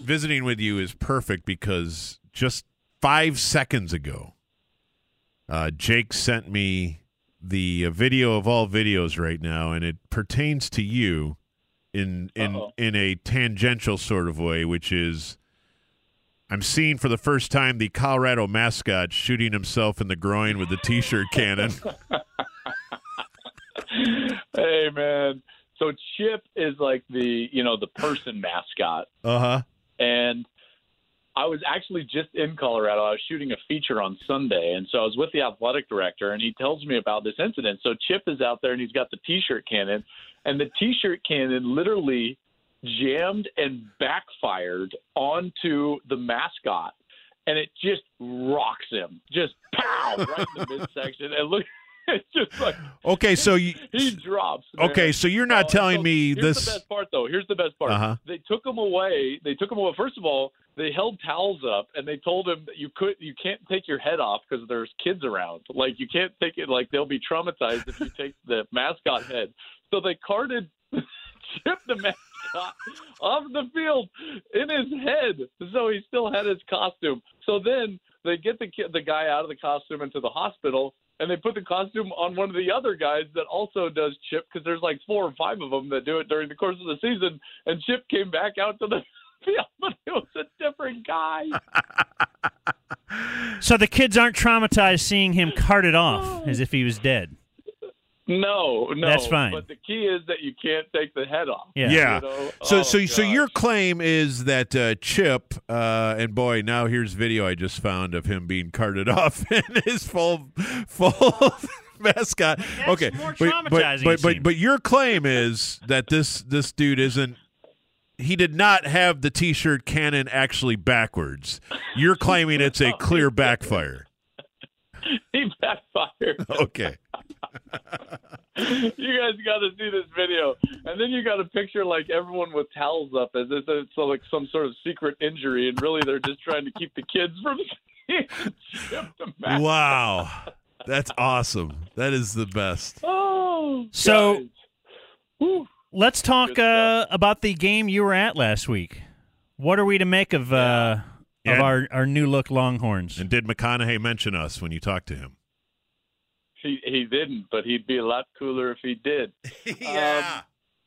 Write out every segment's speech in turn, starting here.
visiting with you is perfect because just 5 seconds ago, Jake sent me the video of all videos right now, and it pertains to you in a tangential sort of way, which is I'm seeing for the first time the Colorado mascot shooting himself in the groin with the T-shirt cannon. Hey, man. So Chip is like the person mascot. Uh-huh. And I was actually just in Colorado. I was shooting a feature on Sunday, and so I was with the athletic director, and he tells me about this incident. So Chip is out there, and he's got the T-shirt cannon, and the T-shirt cannon literally jammed and backfired onto the mascot, and it just rocks him. Just pow, right in the midsection. And look, it's just like okay, so he drops. Man. Okay, so you're not telling me here's this. The best part, though. Here's the best part. Uh-huh. They took him away. First of all, they held towels up and they told him that you can't take your head off because there's kids around. Like you can't take it. Like they'll be traumatized if you take the mascot head. So they carted Chip the mascot off the field in his head, so he still had his costume. So then they get the guy out of the costume into the hospital. And they put the costume on one of the other guys that also does Chip, because there's like 4 or 5 of them that do it during the course of the season. And Chip came back out to the field, but it was a different guy. So the kids aren't traumatized seeing him carted off as if he was dead. No. That's fine. But the key is that you can't take the head off. Yeah. You know? So your claim is that Chip, and boy, now here's video I just found of him being carted off in his full mascot. That's okay, more traumatizing. but your claim is that this dude isn't. He did not have the T-shirt cannon actually backwards. You're claiming it's a clear backfire. He backfired. Okay. You guys got to see this video, and then you got a picture like everyone with towels up as if it's like some sort of secret injury, and really they're just trying to keep the kids from seeing Chip the mascot. Wow, that's awesome. That is the best. Oh, so guys. Whew. let's talk about the game you were at last week. What are we to make of our new look Longhorns? And did McConaughey mention us when you talked to him? He didn't, but he'd be a lot cooler if he did. Yeah.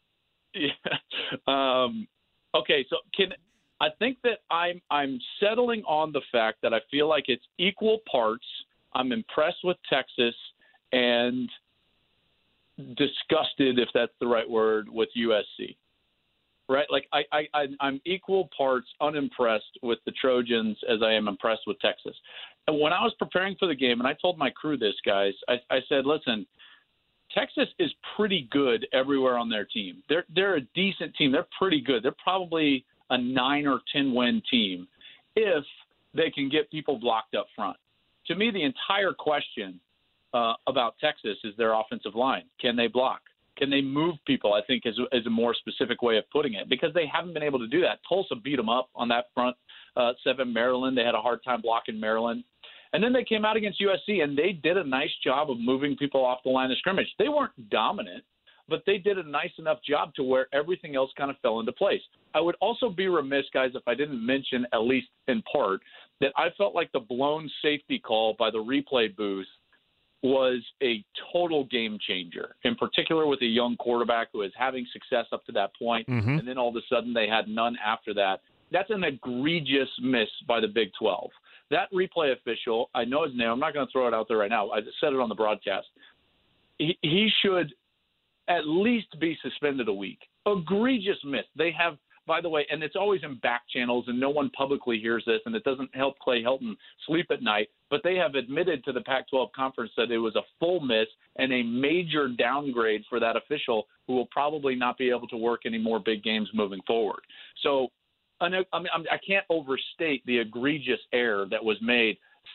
Okay, so I think that I'm settling on the fact that I feel like it's equal parts. I'm impressed with Texas and disgusted, if that's the right word, with USC. Right? Like I'm equal parts unimpressed with the Trojans as I am impressed with Texas. And when I was preparing for the game, and I told my crew this, guys, I said, listen, Texas is pretty good everywhere on their team. They're a decent team. They're pretty good. They're probably a 9 or 10 win team if they can get people blocked up front. To me, the entire question about Texas is their offensive line. Can they block? Can they move people, I think, is a more specific way of putting it, because they haven't been able to do that. Tulsa beat them up on that front seven. Maryland, they had a hard time blocking Maryland. And then they came out against USC, and they did a nice job of moving people off the line of scrimmage. They weren't dominant, but they did a nice enough job to where everything else kind of fell into place. I would also be remiss, guys, if I didn't mention, at least in part, that I felt like the blown safety call by the replay booth was a total game changer, in particular with a young quarterback who is having success up to that point, and then all of a sudden they had none after that. That's an egregious miss by the Big 12. That replay official, I know his name. I'm not going to throw it out there right now. I said it on the broadcast. He should at least be suspended a week. Egregious miss. They have, by the way, and it's always in back channels, and no one publicly hears this, and it doesn't help Clay Helton sleep at night, but they have admitted to the Pac-12 conference that it was a full miss and a major downgrade for that official, who will probably not be able to work any more big games moving forward. So I can't overstate the egregious error that was made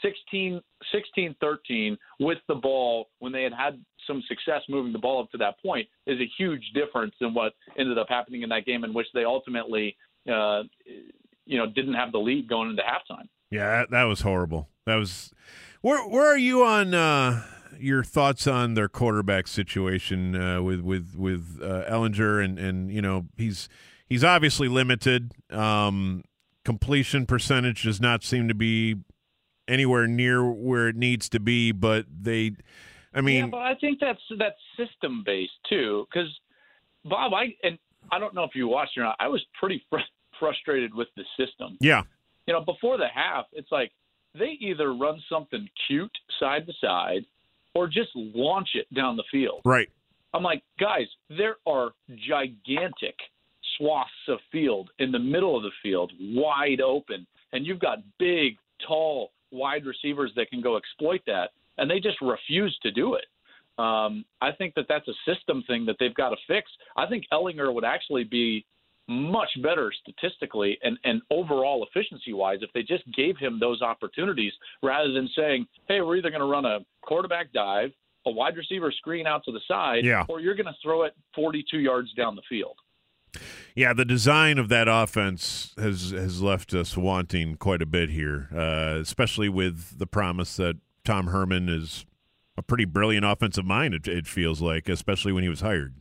16-13 with the ball when they had some success moving the ball up to that point is a huge difference than what ended up happening in that game, in which they ultimately didn't have the lead going into halftime. Yeah, that was horrible. That was where are you on your thoughts on their quarterback situation with Ellinger and he's obviously limited. completion percentage does not seem to be anywhere near where it needs to be, but yeah, but I think that's system based too. Because Bob, I don't know if you watched or not. I was pretty frustrated with the system. Yeah, before the half, it's like they either run something cute side to side, or just launch it down the field. Right. I'm like, guys, there are gigantic swaths of field in the middle of the field, wide open, and you've got big, tall, wide receivers that can go exploit that, and they just refuse to do it. I think that's a system thing that they've got to fix. I think Ellinger would actually be much better statistically and overall efficiency-wise if they just gave him those opportunities rather than saying, hey, we're either going to run a quarterback dive, a wide receiver screen out to the side, or you're going to throw it 42 yards down the field. Yeah, the design of that offense has left us wanting quite a bit here, especially with the promise that Tom Herman is a pretty brilliant offensive mind, it feels like, especially when he was hired.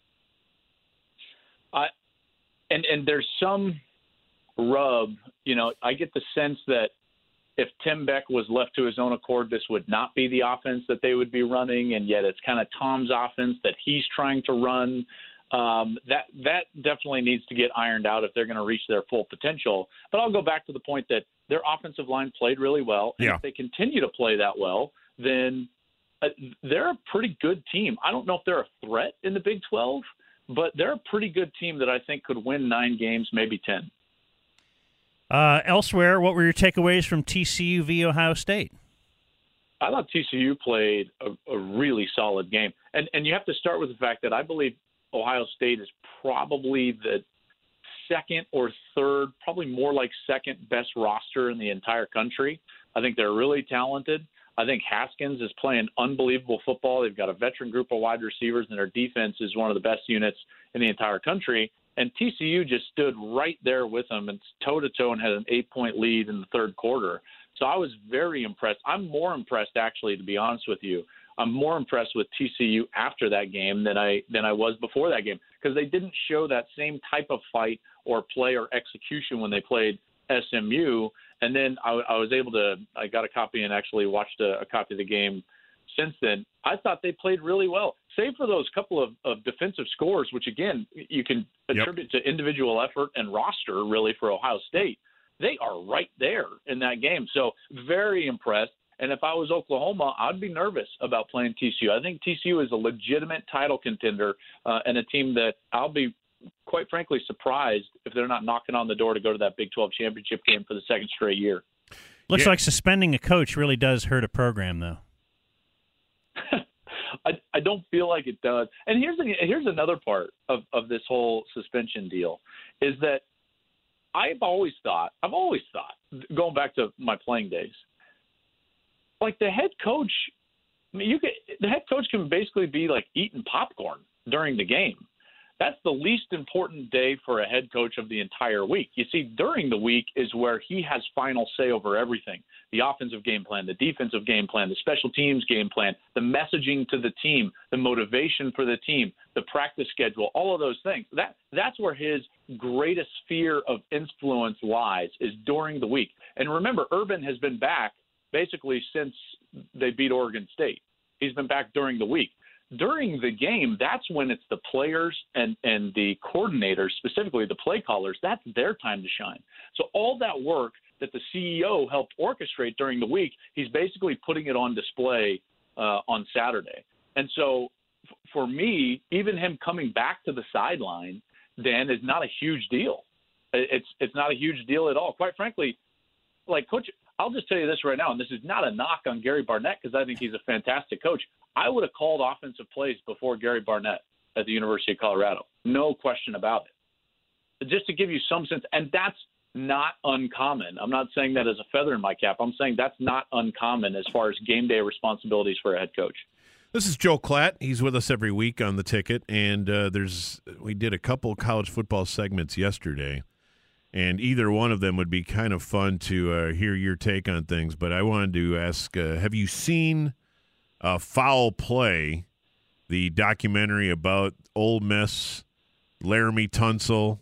And there's some rub, I get the sense that if Tim Beck was left to his own accord, this would not be the offense that they would be running, and yet it's kind of Tom's offense that he's trying to run. That definitely needs to get ironed out if they're going to reach their full potential. But I'll go back to the point that their offensive line played really well, and if they continue to play that well, then they're a pretty good team. I don't know if they're a threat in the Big 12, but they're a pretty good team that I think could win 9 games, maybe 10. Elsewhere, what were your takeaways from TCU v. Ohio State? I thought TCU played a really solid game. And you have to start with the fact that I believe Ohio State is probably the second or third, probably more like second best roster in the entire country. I think they're really talented. I think Haskins is playing unbelievable football. They've got a veteran group of wide receivers, and their defense is one of the best units in the entire country. And TCU just stood right there with them and toe-to-toe and had an 8-point lead in the third quarter. So I was very impressed. I'm more impressed, actually, to be honest with you. I'm more impressed with TCU after that game than I was before that game, because they didn't show that same type of fight or play or execution when they played SMU. And then I got a copy and actually watched a copy of the game since then. I thought they played really well, save for those couple of defensive scores, which, again, you can attribute to individual effort and roster, really, for Ohio State. They are right there in that game. So very impressed. And if I was Oklahoma, I'd be nervous about playing TCU. I think TCU is a legitimate title contender and a team that I'll be, quite frankly, surprised if they're not knocking on the door to go to that Big 12 championship game for the second straight year. Looks like suspending a coach really does hurt a program, though. I don't feel like it does. And here's another part of this whole suspension deal is that I've always thought, going back to my playing days, like the head coach, the head coach can basically be like eating popcorn during the game. That's the least important day for a head coach of the entire week. You see, during the week is where he has final say over everything. The offensive game plan, the defensive game plan, the special teams game plan, the messaging to the team, the motivation for the team, the practice schedule, all of those things. That's where his greatest sphere of influence lies, is during the week. And remember, Urban has been back basically since they beat Oregon State. He's been back during the week. During the game, that's when it's the players and the coordinators, specifically the play callers, that's their time to shine. So all that work that the CEO helped orchestrate during the week, he's basically putting it on display on Saturday. And so for me, even him coming back to the sideline, Dan, is not a huge deal. It's not a huge deal at all. Quite frankly, like Coach, I'll just tell you this right now, and this is not a knock on Gary Barnett because I think he's a fantastic coach. I would have called offensive plays before Gary Barnett at the University of Colorado. No question about it. Just to give you some sense, and that's not uncommon. I'm not saying that as a feather in my cap. I'm saying that's not uncommon as far as game day responsibilities for a head coach. This is Joe Klatt. He's with us every week on The Ticket, and we did a couple college football segments yesterday, and either one of them would be kind of fun to hear your take on things. But I wanted to ask, have you seen Foul Play, the documentary about Ole Miss, Laramie Tunsil,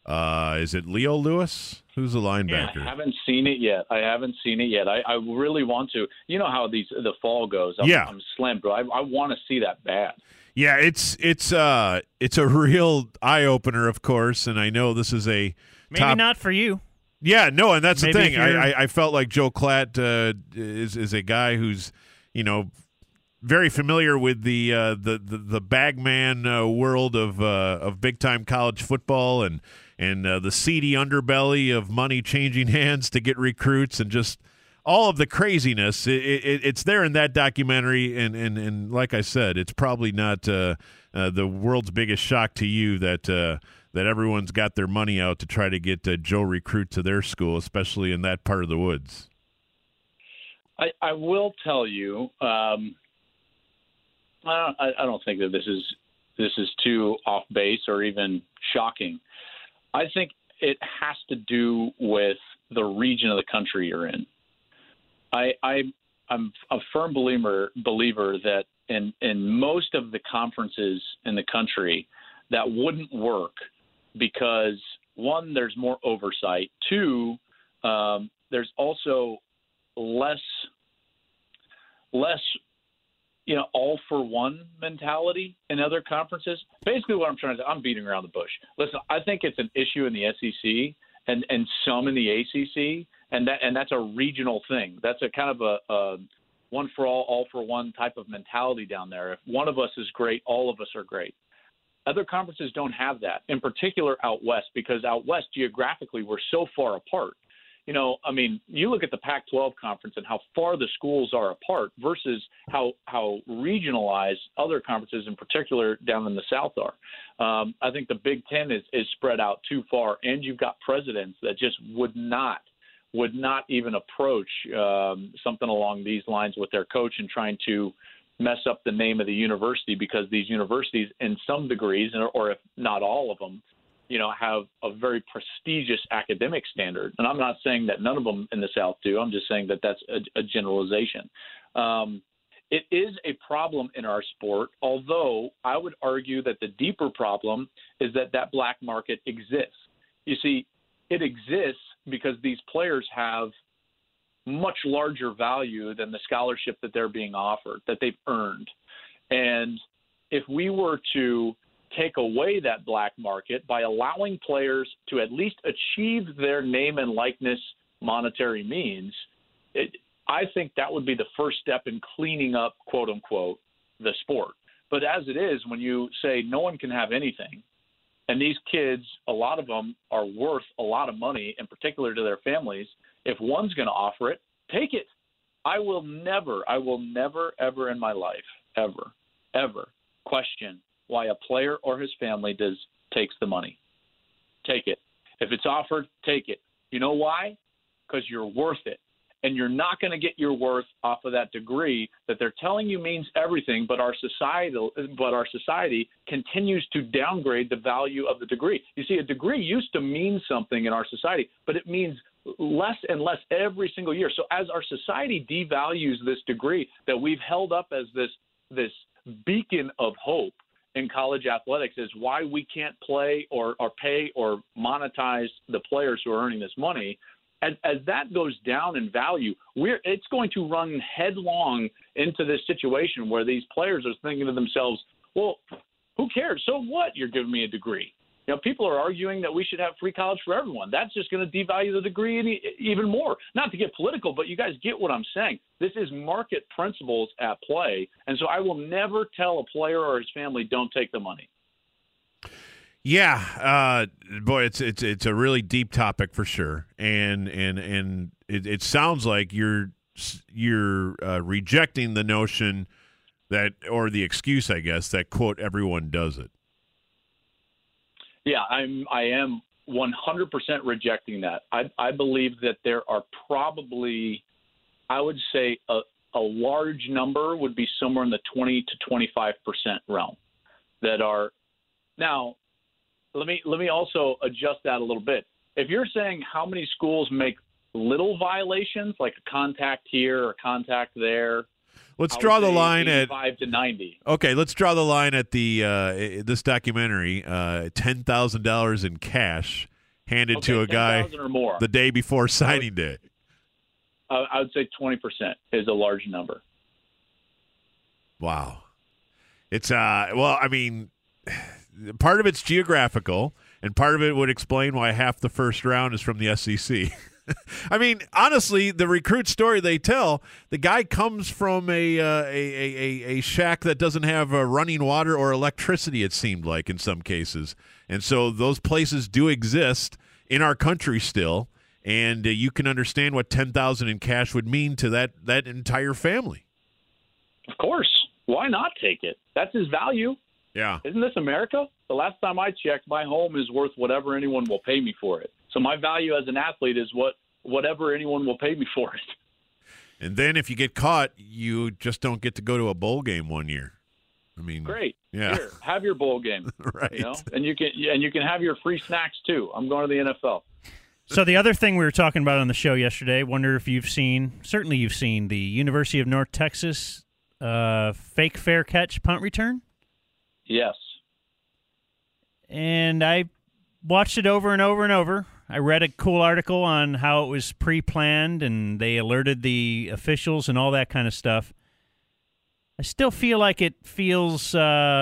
Is it Leo Lewis? Who's the linebacker? Yeah, I haven't seen it yet. I really want to. You know how the fall goes. I'm slim, bro. I want to see that bad. Yeah, it's a real eye opener, of course, and I know this is a maybe not for you. Yeah, no, and that's maybe the thing. I felt like Joe Klatt is a guy who's very familiar with the bagman world of big time college football and the seedy underbelly of money changing hands to get recruits and just all of the craziness. It's there in that documentary, and like I said, it's probably not the world's biggest shock to you that everyone's got their money out to try to get Joe recruit to their school, especially in that part of the woods. I will tell you, I don't think that this is too off base or even shocking. I think it has to do with the region of the country you're in. I'm a firm believer that in most of the conferences in the country that wouldn't work because, one, there's more oversight. Two, there's also less all for one mentality in other conferences. Basically what I'm trying to say, I'm beating around the bush. Listen, I think it's an issue in the SEC and some in the ACC, and that's a regional thing. That's a kind of a one for all for one type of mentality down there. If one of us is great, all of us are great. Other conferences don't have that, in particular out west, because out west geographically we're so far apart. You look at the Pac-12 conference and how far the schools are apart versus how regionalized other conferences, in particular down in the South, are. I think the Big Ten is spread out too far, and you've got presidents that just would not even approach something along these lines with their coach and trying to mess up the name of the university, because these universities, in some degrees, or if not all of them, have a very prestigious academic standard. And I'm not saying that none of them in the South do. I'm just saying that that's a generalization. It is a problem in our sport, although I would argue that the deeper problem is that black market exists. You see, it exists because these players have much larger value than the scholarship that they're being offered, that they've earned. And if we were to take away that black market by allowing players to at least achieve their name and likeness monetary means, I think that would be the first step in cleaning up, quote unquote, the sport. But as it is, when you say no one can have anything, and these kids, a lot of them are worth a lot of money, in particular to their families, if one's going to offer it, take it. I will never, ever in my life, ever question why a player or his family takes the money. Take it. If it's offered, take it. You know why? Because you're worth it. And you're not going to get your worth off of that degree that they're telling you means everything, but our society continues to downgrade the value of the degree. You see, a degree used to mean something in our society, but it means less and less every single year. So as our society devalues this degree that we've held up as this beacon of hope in college athletics, is why we can't play or pay or monetize the players who are earning this money. As that goes down in value, it's going to run headlong into this situation where these players are thinking to themselves, well, who cares? So what? You're giving me a degree. People are arguing that we should have free college for everyone. That's just going to devalue the degree even more. Not to get political, but you guys get what I'm saying. This is market principles at play. And so I will never tell a player or his family, don't take the money. Yeah, boy, it's a really deep topic for sure, and it sounds like you're rejecting the notion that, or the excuse, I guess, that quote everyone does it. Yeah, I am 100% rejecting that. I believe that there are probably, I would say, a large number would be somewhere in the 20 to 25% realm that are now. Let me also adjust that a little bit. If you're saying how many schools make little violations, like a contact here or contact there, let's draw the line at 85 to 90. Okay, let's draw the line at the this documentary, $10,000 in cash. handed to a guy or more. the day before signing day. I would say 20% is a large number. Wow. It's well, I mean, part of it's geographical, and part of it would explain why half the first round is from the SEC. I mean, honestly, the recruit story they tell, the guy comes from a shack that doesn't have running water or electricity, it seemed like in some cases. And so those places do exist in our country still, and you can understand what $10,000 in cash would mean to that entire family. Of course. Why not take it? That's his value. Yeah. Isn't this America? The last time I checked, my home is worth whatever anyone will pay me for it. So my value as an athlete is whatever anyone will pay me for it. And then if you get caught, you just don't get to go to a bowl game one year. I mean, great. Yeah. Here, have your bowl game. Right. You know? And you can have your free snacks too. I'm going to the NFL. So the other thing we were talking about on the show yesterday, wonder if you've seen the University of North Texas fake fair catch punt return? Yes. And I watched it over and over and over. I read a cool article on how it was pre-planned and they alerted the officials and all that kind of stuff. I still feel like it feels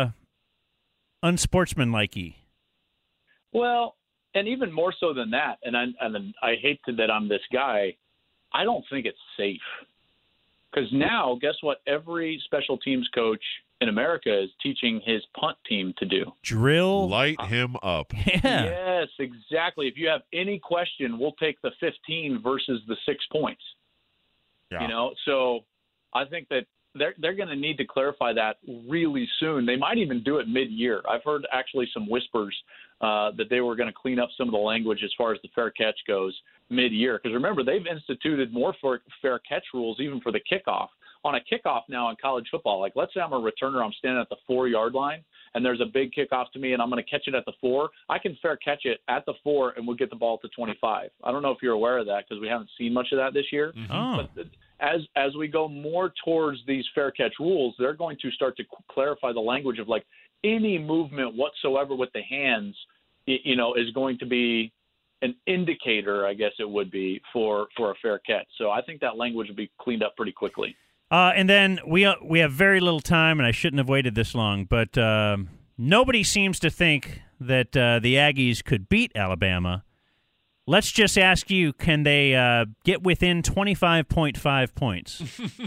unsportsmanlike-y. Well, and even more so than that, and I hate that I'm this guy, I don't think it's safe. Because now, guess what every special teams coach in America is teaching his punt team to do? Drill. Light him up. Yeah. Yes, exactly. If you have any question, we'll take the 15 versus the 6 points. Yeah. You know, so I think that they're going to need to clarify that really soon. They might even do it mid-year. I've heard actually some whispers that they were going to clean up some of the language as far as the fair catch goes mid-year. Because remember, they've instituted more fair catch rules even for the kickoff. On a kickoff now in college football, like let's say I'm a returner, I'm standing at the 4-yard line, and there's a big kickoff to me, and I'm going to catch it at the 4. I can fair catch it at the 4, and we'll get the ball to 25. I don't know if you're aware of that because we haven't seen much of that this year. Mm-hmm. Oh. But as we go more towards these fair catch rules, they're going to start to clarify the language of like any movement whatsoever with the hands, you know, is going to be an indicator, I guess it would be, for a fair catch. So I think that language will be cleaned up pretty quickly. And then we have very little time, and I shouldn't have waited this long, but nobody seems to think that the Aggies could beat Alabama. Let's just ask you, can they get within 25.5 points?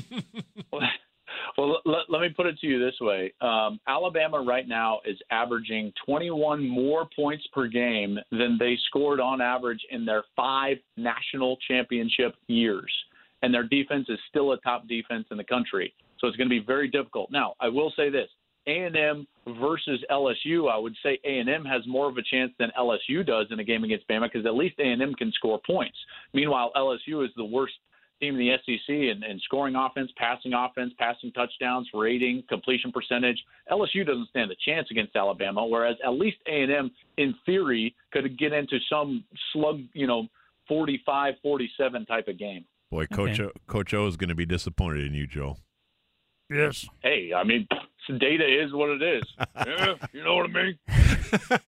Well, let me put it to you this way. Alabama right now is averaging 21 more points per game than they scored on average in their 5 national championship years. And their defense is still a top defense in the country. So it's going to be very difficult. Now, I will say this. A&M versus LSU, I would say A&M has more of a chance than LSU does in a game against Bama because at least A&M can score points. Meanwhile, LSU is the worst team in the SEC in scoring offense, passing touchdowns, rating, completion percentage. LSU doesn't stand a chance against Alabama, whereas at least A&M, in theory, could get into some slug, 45-47 type of game. Boy, Coach O is going to be disappointed in you, Joe. Yes. Hey, I mean, data is what it is. Yeah, you know what I mean?